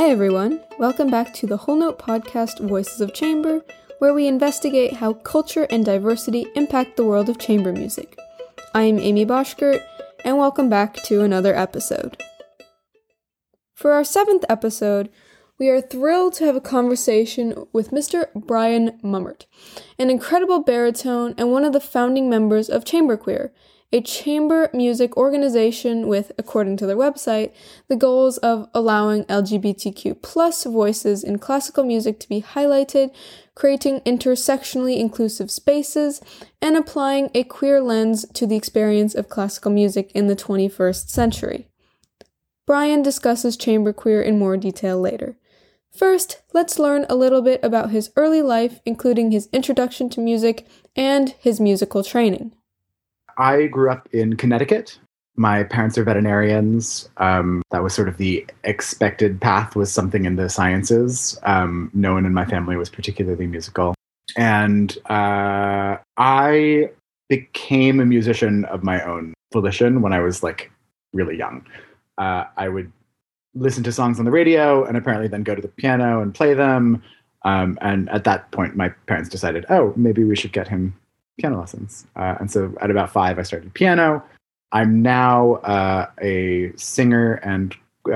Hi everyone, welcome back to the Whole Note podcast Voices of Chamber, where we investigate how culture and diversity impact the world of chamber music. I am Amy Boschgert, and welcome back to another episode. For our 7th episode, we are thrilled to have a conversation with Mr. Brian Mummert, an incredible baritone and one of the founding members of Chamberqueer, a chamber music organization with, according to their website, the goals of allowing LGBTQ+ voices in classical music to be highlighted, creating intersectionally inclusive spaces, and applying a queer lens to the experience of classical music in the 21st century. Brian discusses Chamberqueer in more detail later. First, let's learn a little bit about his early life, including his introduction to music and his musical training. I grew up in Connecticut. My parents are veterinarians. That was sort of the expected path, was something in the sciences. No one in my family was particularly musical. And I became a musician of my own volition when I was really young. I would listen to songs on the radio and apparently then go to the piano and play them. And at that point, my parents decided, maybe we should get him piano lessons. And so at about 5, I started piano. I'm now a singer and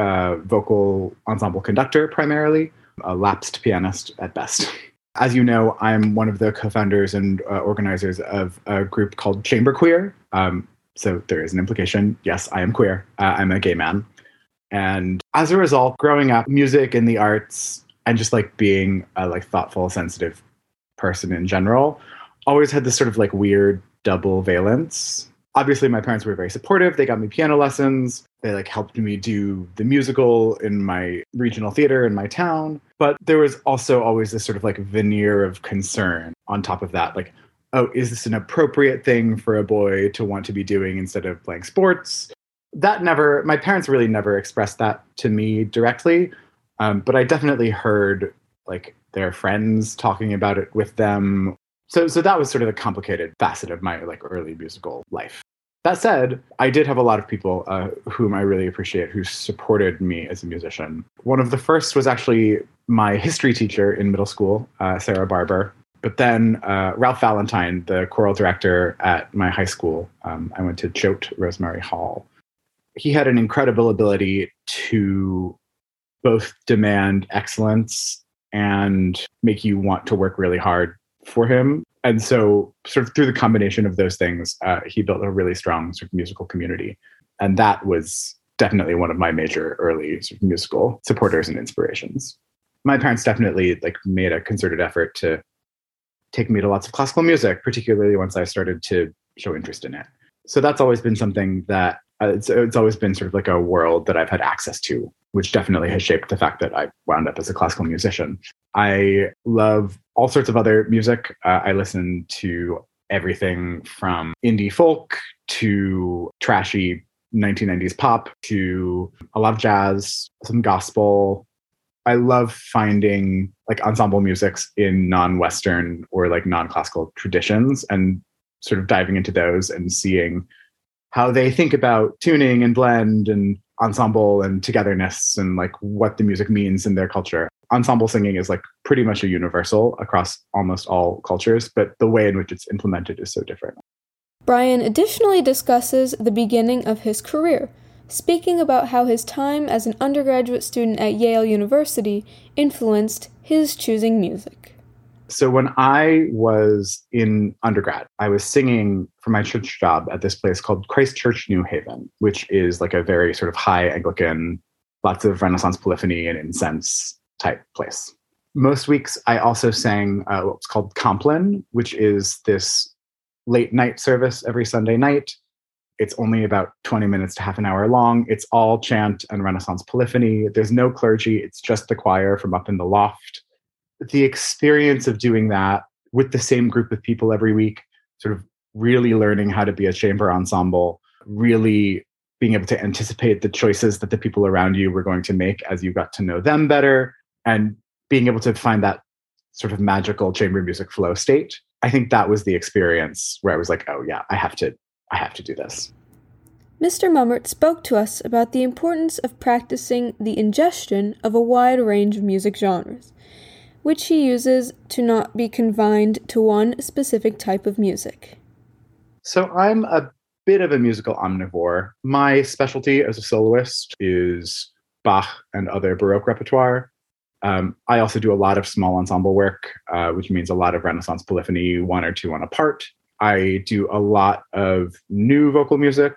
vocal ensemble conductor, primarily, a lapsed pianist at best. As you know, I'm one of the co-founders and organizers of a group called Chamberqueer. So there is an implication. Yes, I am queer. I'm a gay man. And as a result, growing up, music and the arts, and just being a thoughtful, sensitive person in general, always had this sort of weird double valence. Obviously, my parents were very supportive. They got me piano lessons. They helped me do the musical in my regional theater in my town. But there was also always this sort of veneer of concern on top of that. Is this an appropriate thing for a boy to want to be doing instead of playing sports? My parents really never expressed that to me directly. But I definitely heard their friends talking about it with them. So that was sort of the complicated facet of my early musical life. That said, I did have a lot of people whom I really appreciate who supported me as a musician. One of the first was actually my history teacher in middle school, Sarah Barber. But then Ralph Valentine, the choral director at my high school, I went to Choate Rosemary Hall. He had an incredible ability to both demand excellence and make you want to work really hard for him. And so sort of through the combination of those things, he built a really strong sort of musical community. And that was definitely one of my major early sort of musical supporters and inspirations. My parents definitely made a concerted effort to take me to lots of classical music, particularly once I started to show interest in it. So that's always been something that it's always been sort of a world that I've had access to, which definitely has shaped the fact that I wound up as a classical musician. I love all sorts of other music. I listen to everything from indie folk to trashy 1990s pop to a lot of jazz, some gospel. I love finding ensemble musics in non-Western or non-classical traditions and sort of diving into those and seeing how they think about tuning and blend and ensemble and togetherness and what the music means in their culture. Ensemble singing is pretty much a universal across almost all cultures, but the way in which it's implemented is so different. Brian additionally discusses the beginning of his career, speaking about how his time as an undergraduate student at Yale University influenced his choosing music. So when I was in undergrad, I was singing for my church job at this place called Christ Church New Haven, which is a very sort of high Anglican, lots of Renaissance polyphony and incense type place. Most weeks, I also sang what's called Compline, which is this late night service every Sunday night. It's only about 20 minutes to half an hour long. It's all chant and Renaissance polyphony. There's no clergy. It's just the choir from up in the loft. The experience of doing that with the same group of people every week, sort of really learning how to be a chamber ensemble, really being able to anticipate the choices that the people around you were going to make as you got to know them better, and being able to find that sort of magical chamber music flow state. I think that was the experience where I was I have to do this. Mr. Mummert spoke to us about the importance of practicing the ingestion of a wide range of music genres, which he uses to not be confined to one specific type of music. So I'm a bit of a musical omnivore. My specialty as a soloist is Bach and other Baroque repertoire. I also do a lot of small ensemble work, which means a lot of Renaissance polyphony, one or two on a part. I do a lot of new vocal music,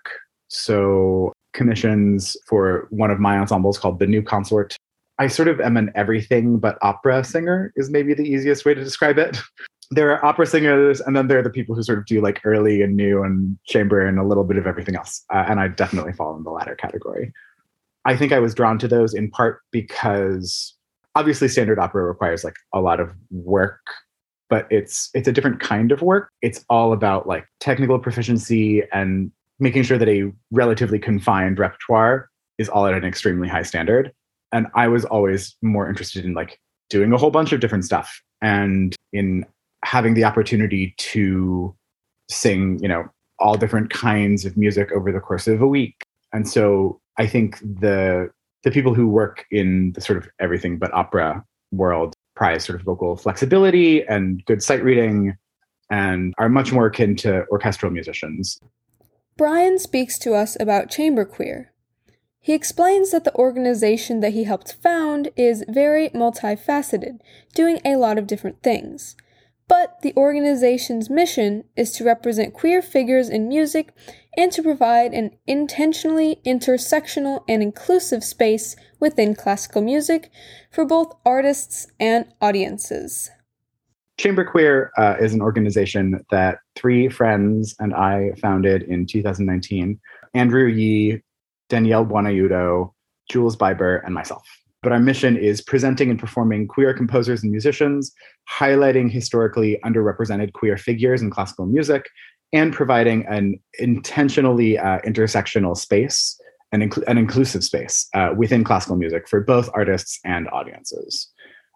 so commissions for one of my ensembles called the New Consort. I sort of am an everything but opera singer is maybe the easiest way to describe it. There are opera singers, and then there are the people who sort of do like early and new and chamber and a little bit of everything else. And I definitely fall in the latter category. I think I was drawn to those in part because obviously standard opera requires like a lot of work, but it's a different kind of work. It's all about like technical proficiency and making sure that a relatively confined repertoire is all at an extremely high standard. And I was always more interested in like doing a whole bunch of different stuff and in having the opportunity to sing, all different kinds of music over the course of a week. And so I think the people who work in the sort of everything but opera world prize sort of vocal flexibility and good sight reading and are much more akin to orchestral musicians. Brian speaks to us about Chamber Queer. He explains that the organization that he helped found is very multifaceted, doing a lot of different things. But the organization's mission is to represent queer figures in music and to provide an intentionally intersectional and inclusive space within classical music for both artists and audiences. Chamber Queer is an organization that 3 friends and I founded in 2019. Andrew Yee, Danielle Buonaiuto, Jules Biber, and myself. But our mission is presenting and performing queer composers and musicians, highlighting historically underrepresented queer figures in classical music, and providing an intentionally intersectional space, an inclusive space within classical music for both artists and audiences.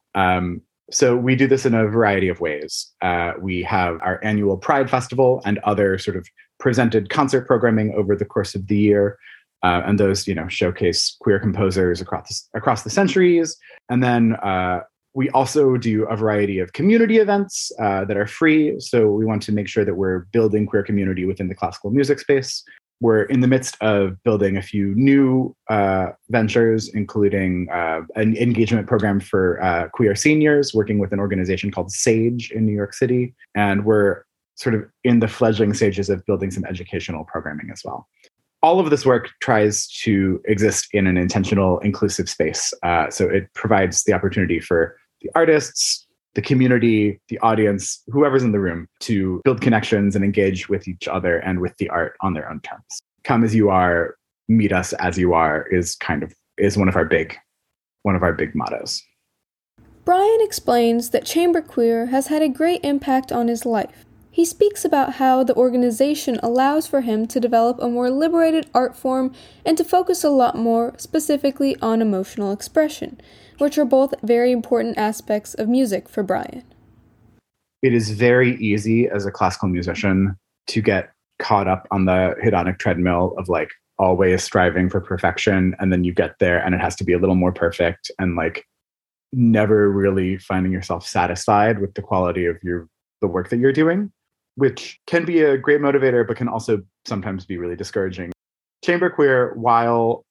So we do this in a variety of ways. We have our annual Pride Festival and other sort of presented concert programming over the course of the year. And those, showcase queer composers across the centuries. And then we also do a variety of community events that are free. So we want to make sure that we're building queer community within the classical music space. We're in the midst of building a few new ventures, including an engagement program for queer seniors, working with an organization called SAGE in New York City. And we're sort of in the fledgling stages of building some educational programming as well. All of this work tries to exist in an intentional, inclusive space. So it provides the opportunity for the artists, the community, the audience, whoever's in the room, to build connections and engage with each other and with the art on their own terms. Come as you are, meet us as you are is one of our big mottos. Brian explains that Chamber Queer has had a great impact on his life. He speaks about how the organization allows for him to develop a more liberated art form and to focus a lot more specifically on emotional expression, which are both very important aspects of music for Brian. It is very easy as a classical musician to get caught up on the hedonic treadmill of like always striving for perfection, and then you get there and it has to be a little more perfect, and like never really finding yourself satisfied with the quality of the work that you're doing, which can be a great motivator, but can also sometimes be really discouraging. Chamber Queer, while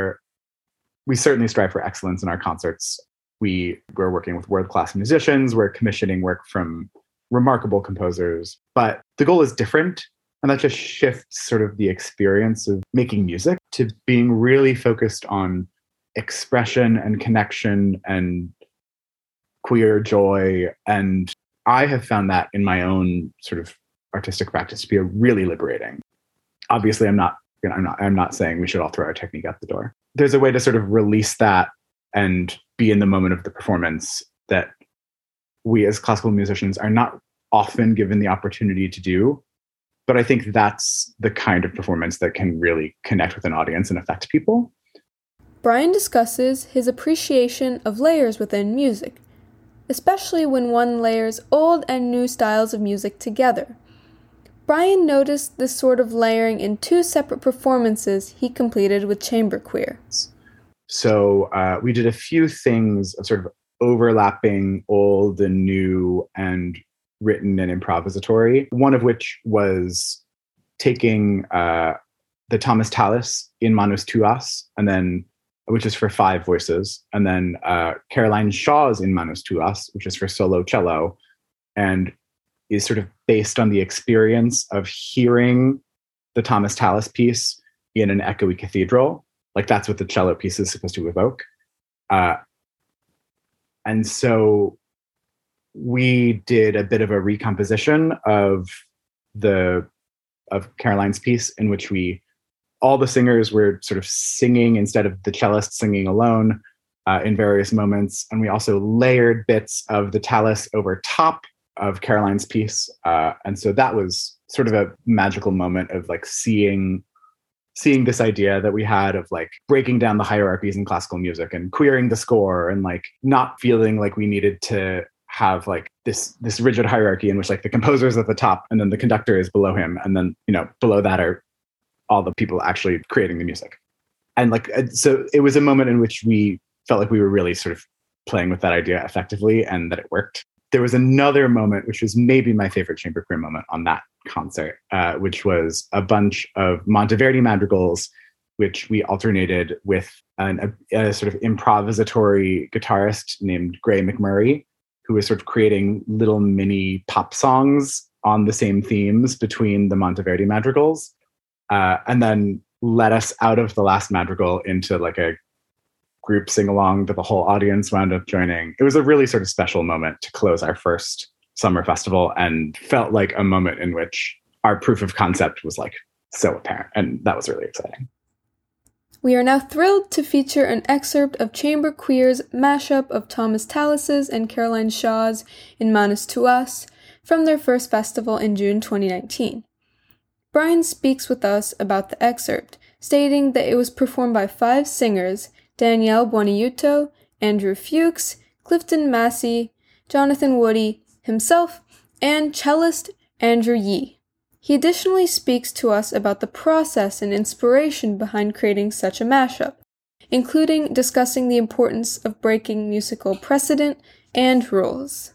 we certainly strive for excellence in our concerts, we're working with world-class musicians, we're commissioning work from remarkable composers, but the goal is different. And that just shifts sort of the experience of making music to being really focused on expression and connection and queer joy. And I have found that in my own sort of artistic practice to be really liberating. Obviously, I'm not saying we should all throw our technique out the door. There's a way to sort of release that and be in the moment of the performance that we as classical musicians are not often given the opportunity to do. But I think that's the kind of performance that can really connect with an audience and affect people. Brian discusses his appreciation of layers within music, especially when one layers old and new styles of music together. Brian noticed this sort of layering in 2 separate performances he completed with Chamber Queer. So we did a few things of sort of overlapping old and new and written and improvisatory, one of which was taking the Thomas Tallis in Manus Tuas, and then which is for 5 voices, and then Caroline Shaw's in Manus Tuas, which is for solo cello, and is sort of based on the experience of hearing the Thomas Tallis piece in an echoey cathedral. Like that's what the cello piece is supposed to evoke. And so we did a bit of a recomposition of Caroline's piece, in which all the singers were sort of singing instead of the cellist singing alone in various moments. And we also layered bits of the Tallis over top of Caroline's piece. And so that was sort of a magical moment of like seeing this idea that we had of like breaking down the hierarchies in classical music and queering the score, and like not feeling like we needed to have like this rigid hierarchy in which like the composer is at the top and then the conductor is below him, and then below that are all the people actually creating the music. And like so it was a moment in which we felt like we were really sort of playing with that idea effectively and that it worked. There was another moment, which was maybe my favorite chamber queer moment on that concert, which was a bunch of Monteverdi madrigals, which we alternated with a sort of improvisatory guitarist named Gray McMurray, who was sort of creating little mini pop songs on the same themes between the Monteverdi madrigals, and then led us out of the last madrigal into like a group sing-along that the whole audience wound up joining. It was a really sort of special moment to close our first summer festival, and felt like a moment in which our proof of concept was like so apparent, and that was really exciting. We are now thrilled to feature an excerpt of Chamber Queer's mashup of Thomas Tallis's and Caroline Shaw's in Manus Tuas from their first festival in June 2019. Brian speaks with us about the excerpt, stating that it was performed by 5 singers: Danielle Buoniuto, Andrew Fuchs, Clifton Massey, Jonathan Woody, himself, and cellist Andrew Yee. He additionally speaks to us about the process and inspiration behind creating such a mashup, including discussing the importance of breaking musical precedent and rules.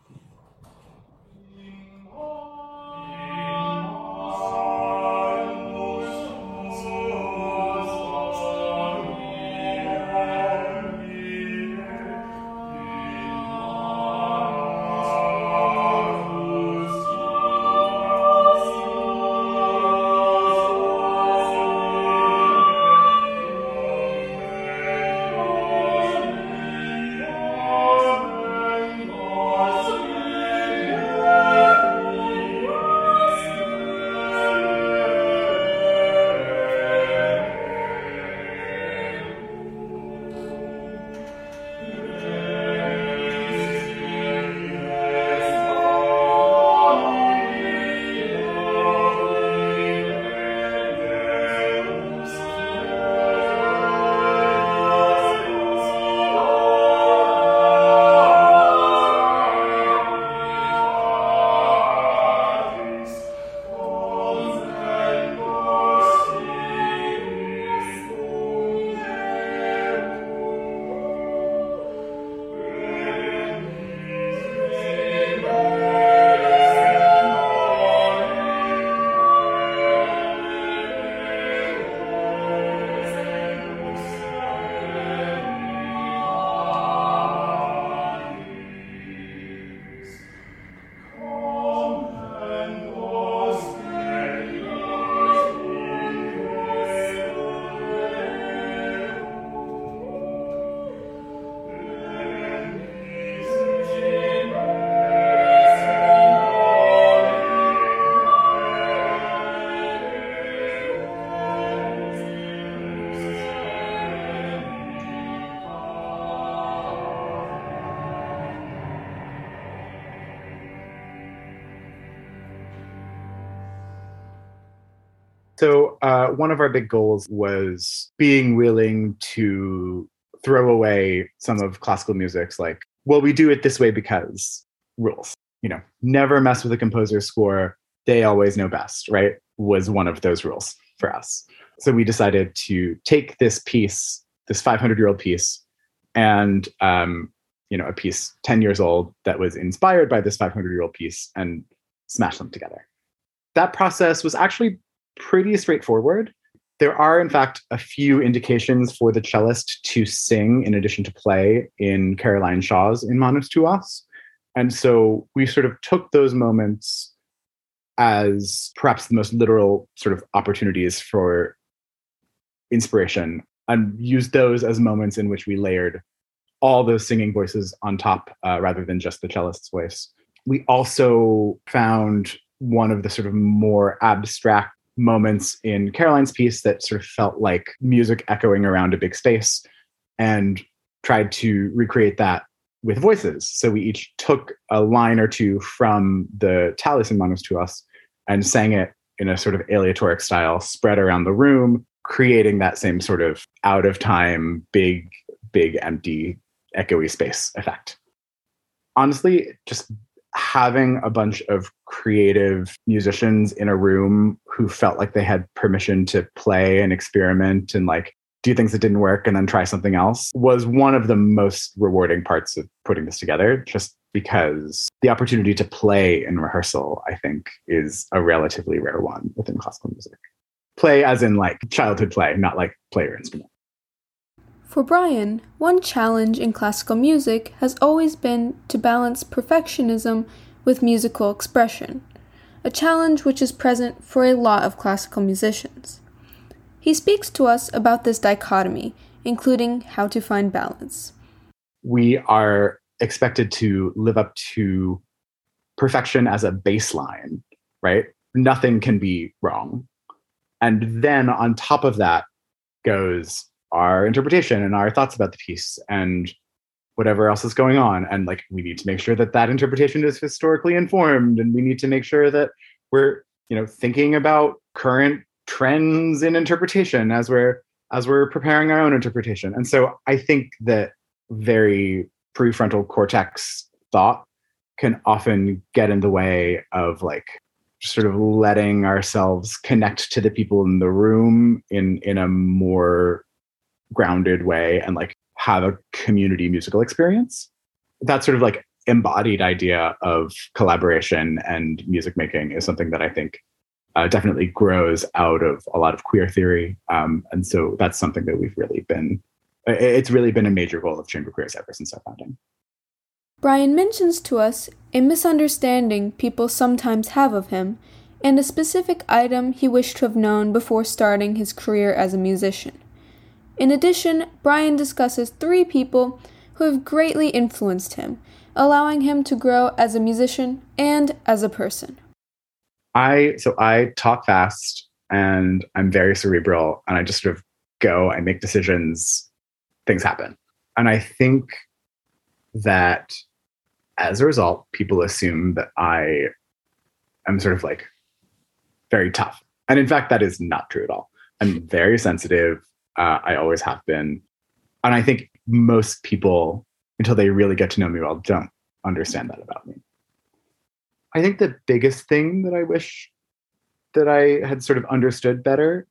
So one of our big goals was being willing to throw away some of classical music's like, well, we do it this way because rules. Never mess with a composer's score. they always know best, right? Was one of those rules for us. So we decided to take this piece, this 500-year-old piece, and a piece 10 years old that was inspired by this 500-year-old piece, and smash them together. That process was actually pretty straightforward. There are, in fact, a few indications for the cellist to sing in addition to play in Caroline Shaw's In Manus Tuas. And so we sort of took those moments as perhaps the most literal sort of opportunities for inspiration, and used those as moments in which we layered all those singing voices on top rather than just the cellist's voice. We also found one of the sort of more abstract moments in Caroline's piece that sort of felt like music echoing around a big space, and tried to recreate that with voices. So we each took a line or two from the Tallis In Manus Tuas and sang it in a sort of aleatoric style, spread around the room, creating that same sort of out of time, big, empty, echoey space effect. Honestly, just having a bunch of creative musicians in a room who felt like they had permission to play and experiment and like do things that didn't work and then try something else was one of the most rewarding parts of putting this together, just because the opportunity to play in rehearsal, I think, is a relatively rare one within classical music. Play as in like childhood play, not like play your instrument. For Brian, one challenge in classical music has always been to balance perfectionism with musical expression, a challenge which is present for a lot of classical musicians. He speaks to us about this dichotomy, including how to find balance. We are expected to live up to perfection as a baseline, right? Nothing can be wrong. And then on top of that goes our interpretation and our thoughts about the piece and whatever else is going on. And like, we need to make sure that that interpretation is historically informed. And we need to make sure that we're, thinking about current trends in interpretation as we're preparing our own interpretation. And so I think that very prefrontal cortex thought can often get in the way of like sort of letting ourselves connect to the people in the room in a more grounded way and like have a community musical experience. That sort of like embodied idea of collaboration and music making is something that I think definitely grows out of a lot of queer theory. And so that's something that it's really been a major goal of Chamber Queers ever since our founding. Brian mentions to us a misunderstanding people sometimes have of him and a specific item he wished to have known before starting his career as a musician. In addition, Brian discusses 3 people who have greatly influenced him, allowing him to grow as a musician and as a person. I talk fast and I'm very cerebral, and I just sort of go, I make decisions, things happen. And I think that as a result, people assume that I am sort of like very tough. And in fact, that is not true at all. I'm very sensitive. I always have been. And I think most people, until they really get to know me well, don't understand that about me. I think the biggest thing that I wish that I had sort of understood better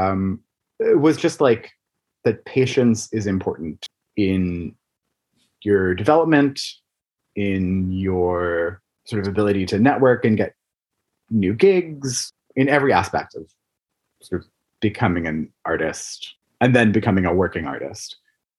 was just like that patience is important in your development, in your sort of ability to network and get new gigs, in every aspect of sort of becoming an artist and then becoming a working artist.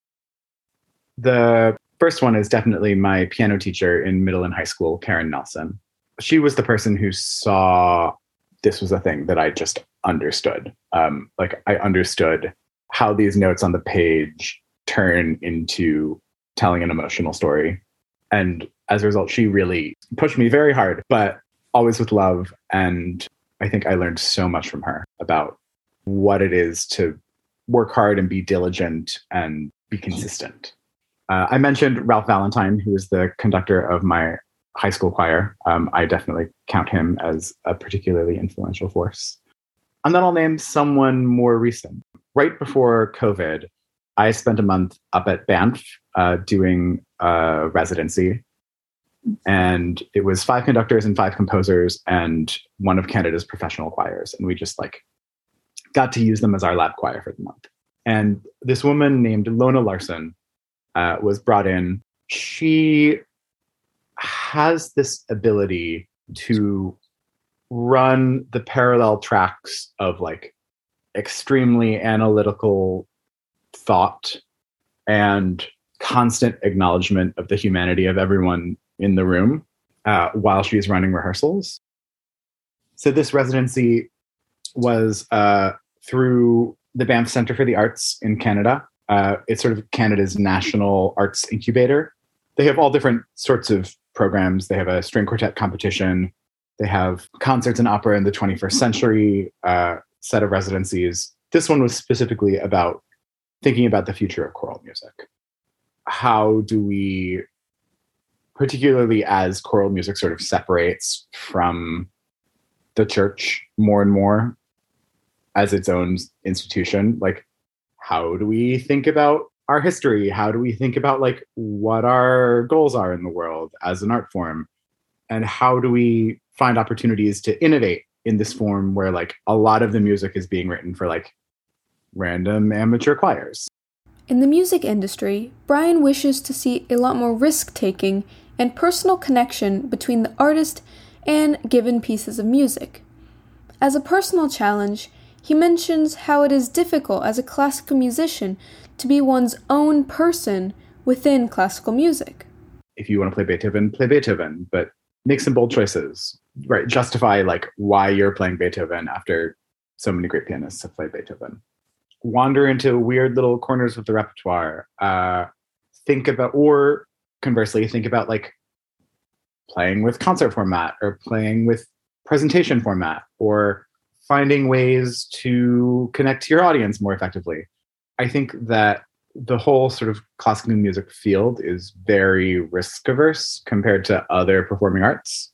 The first one is definitely my piano teacher in middle and high school, Karen Nelson. She was the person who saw this was a thing that I just understood. Like I understood how these notes on the page turn into telling an emotional story. And as a result, she really pushed me very hard, but always with love. And I think I learned so much from her about what it is to work hard and be diligent and be consistent. I mentioned Ralph Valentine, who is the conductor of my high school choir. I definitely count him as a particularly influential force. And then I'll name someone more recent. Right before COVID, I spent a month up at Banff doing a residency. And it was 5 conductors and 5 composers and one of Canada's professional choirs. And we just got to use them as our lab choir for the month. And this woman named Lona Larson was brought in. She has this ability to run the parallel tracks of extremely analytical thought and constant acknowledgement of the humanity of everyone in the room while she's running rehearsals. So this residency was through the Banff Centre for the Arts in Canada. It's sort of Canada's national arts incubator. They have all different sorts of programs. They have a string quartet competition. They have concerts and opera in the 21st century set of residencies. This one was specifically about thinking about the future of choral music. How do we, particularly as choral music sort of separates from the church more and more as its own institution, how do we think about our history? How do we think about what our goals are in the world as an art form? And how do we find opportunities to innovate in this form where a lot of the music is being written for random amateur choirs? In the music industry, Brian wishes to see a lot more risk-taking and personal connection between the artist and given pieces of music. As a personal challenge, he mentions how it is difficult as a classical musician to be one's own person within classical music. If you want to play Beethoven, but make some bold choices, right? Justify why you're playing Beethoven after so many great pianists have played Beethoven. Wander into weird little corners of the repertoire. Think about, or conversely, think about playing with concert format or playing with presentation format or finding ways to connect to your audience more effectively. I think that the whole sort of classical music field is very risk averse compared to other performing arts.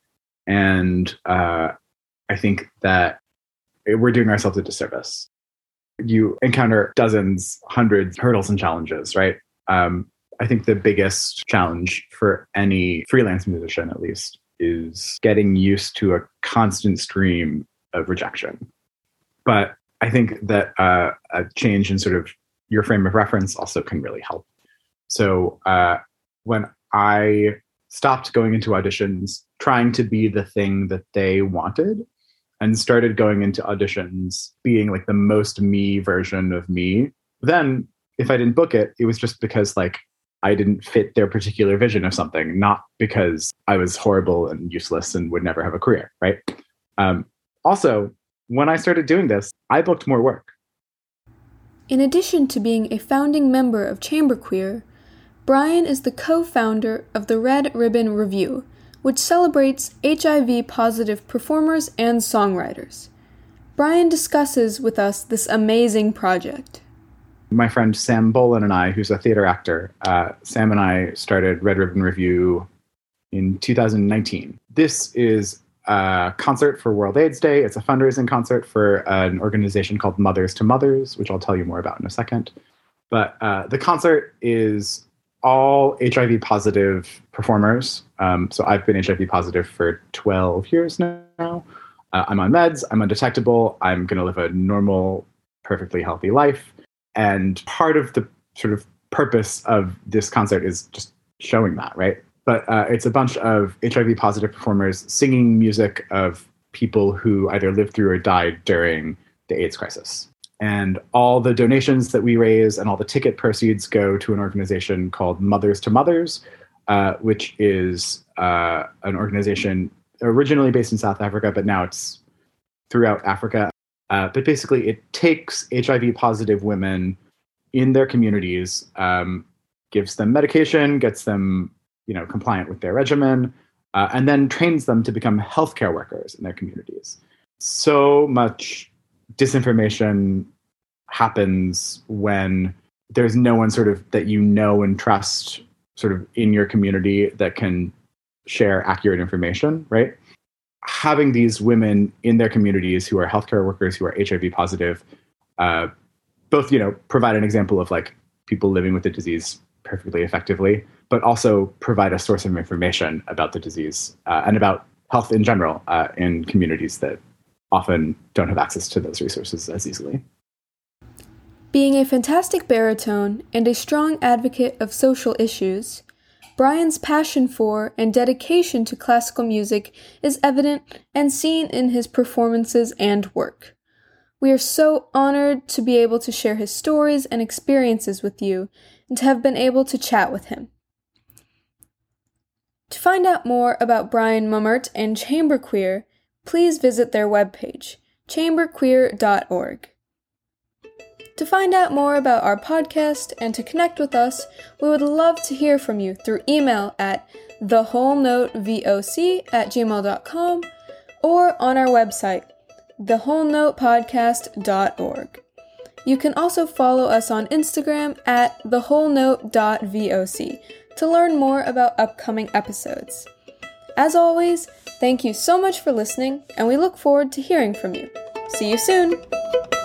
And I think that we're doing ourselves a disservice. You encounter dozens, hundreds, hurdles and challenges, right? I think the biggest challenge for any freelance musician, at least, is getting used to a constant stream of rejection. But I think that a change in sort of your frame of reference also can really help. So when I stopped going into auditions, trying to be the thing that they wanted, and started going into auditions being the most me version of me, then if I didn't book it, it was just because I didn't fit their particular vision of something, not because I was horrible and useless and would never have a career, right? Also, when I started doing this, I booked more work. In addition to being a founding member of Chamber Queer, Brian is the co-founder of the Red Ribbon Review, which celebrates HIV-positive performers and songwriters. Brian discusses with us this amazing project. My friend Sam Bolin and I, who's a theater actor, Sam and I started Red Ribbon Review in 2019. This is a concert for World AIDS Day. It's a fundraising concert for an organization called Mothers to Mothers, which I'll tell you more about in a second. But the concert is all HIV positive performers. So I've been HIV positive for 12 years now. I'm on meds. I'm undetectable. I'm going to live a normal, perfectly healthy life. And part of the sort of purpose of this concert is just showing that, right? But it's a bunch of HIV positive performers singing music of people who either lived through or died during the AIDS crisis. And all the donations that we raise and all the ticket proceeds go to an organization called Mothers to Mothers, which is an organization originally based in South Africa, but now it's throughout Africa. But basically, it takes HIV positive women in their communities, gives them medication, gets them compliant with their regimen, and then trains them to become healthcare workers in their communities. So much disinformation happens when there's no one sort of that and trust sort of in your community that can share accurate information, right? Having these women in their communities who are healthcare workers, who are HIV positive, both, provide an example of people living with the disease perfectly effectively, but also provide a source of information about the disease and about health in general in communities that often don't have access to those resources as easily. Being a fantastic baritone and a strong advocate of social issues, Brian's passion for and dedication to classical music is evident and seen in his performances and work. We are so honored to be able to share his stories and experiences with you and to have been able to chat with him. To find out more about Brian Mummert and Chamberqueer, please visit their webpage, chamberqueer.org. To find out more about our podcast and to connect with us, we would love to hear from you through email at thewholenotevoc@gmail.com or on our website, thewholenotepodcast.org. You can also follow us on Instagram at thewholenote.voc to learn more about upcoming episodes. As always, thank you so much for listening, and we look forward to hearing from you. See you soon!